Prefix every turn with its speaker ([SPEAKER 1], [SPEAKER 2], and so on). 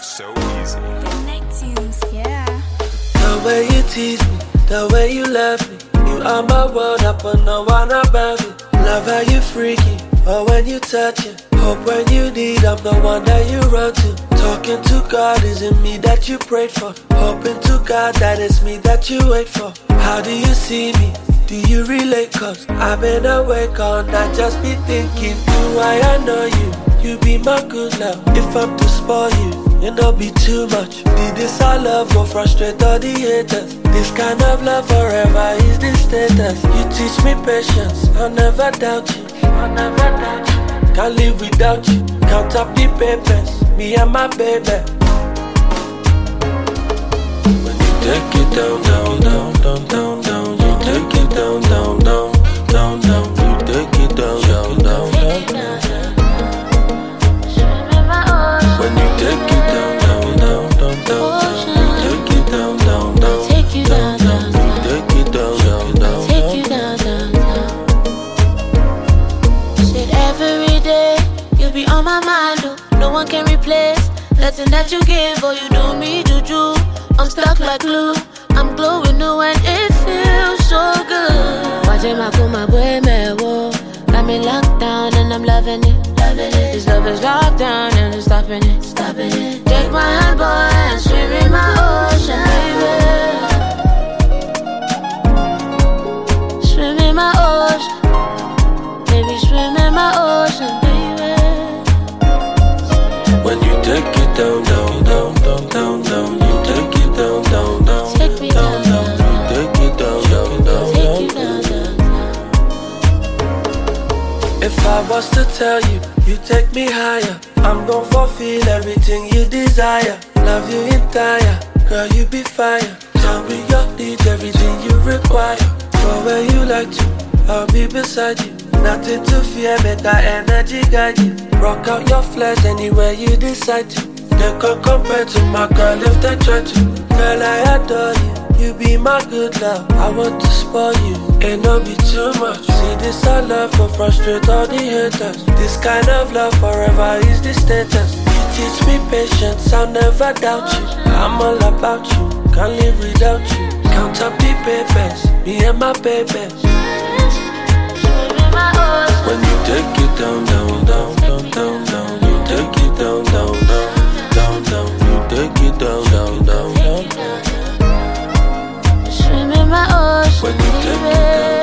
[SPEAKER 1] So easy.
[SPEAKER 2] Yeah.
[SPEAKER 3] The way you tease me, the way you love me, you are my world, I put no one above it. Love how you freaky, or when you touch it. Hope when you need, I'm the one that you run to. Talking to God, is it me that you prayed for? Hoping to God that it's me that you wait for. How do you see me? Do you relate? Cause I've been awake all night, just be thinking, do I know you? You be my good love. If I'm to spoil you, it'll be too much. Did this our love go frustrate all the haters? This kind of love forever is the status. You teach me patience, I'll never doubt you. I'll never doubt you. Can't live without you. Count up the papers, me and my baby. When you take it down, down, down, down, down, down. You take it down, down, down, down, down. You take it down, down, down, down, down. When you take it down, down, down, down, down, you take it down, down, down,
[SPEAKER 4] take you down, down,
[SPEAKER 3] you take it down, down, down,
[SPEAKER 4] take you down, down, down. Said every day you'll be on my mind, oh. No one can replace nothing that you give, or you do me juju. I'm stuck like glue, I'm glowing, no, and it feels so good. Watching my kuma boy me wo, got me locked down and I'm loving it. This love is locked down and I'm stopping it. Take my hand, boy, and swim in my ocean, baby. Swim in my ocean, baby, swim in my ocean, baby.
[SPEAKER 3] When you take it down, down, down, down, down, down, you take it down, down, down,
[SPEAKER 4] Take me
[SPEAKER 3] down,
[SPEAKER 4] down,
[SPEAKER 3] down, you take it down, down, down,
[SPEAKER 4] take you down, down, down.
[SPEAKER 3] If I was to tell you, you take me higher, I'm gon' fulfill everything you desire. Love you entire, girl, you be fire. Tell me your needs, everything you require. Go where you like to, I'll be beside you. Nothing to fear, make that energy guide you. Rock out your flares anywhere you decide to. They can't compare to my girl if they try to. Girl, I adore you, you be my good love. I want to spoil you, ain't no be too much. See this our love go frustrate all the haters. This kind of love forever is the status. You teach me patience, I'll never doubt you. I'm all about you, can't live without you. Count up the papers, me and my baby. When you take it down, down, down, down, down, down. You take it down, down, down, down, down. You take it down, down, down, down.
[SPEAKER 4] Swim in my ocean,
[SPEAKER 3] When you take it
[SPEAKER 4] baby.
[SPEAKER 3] down.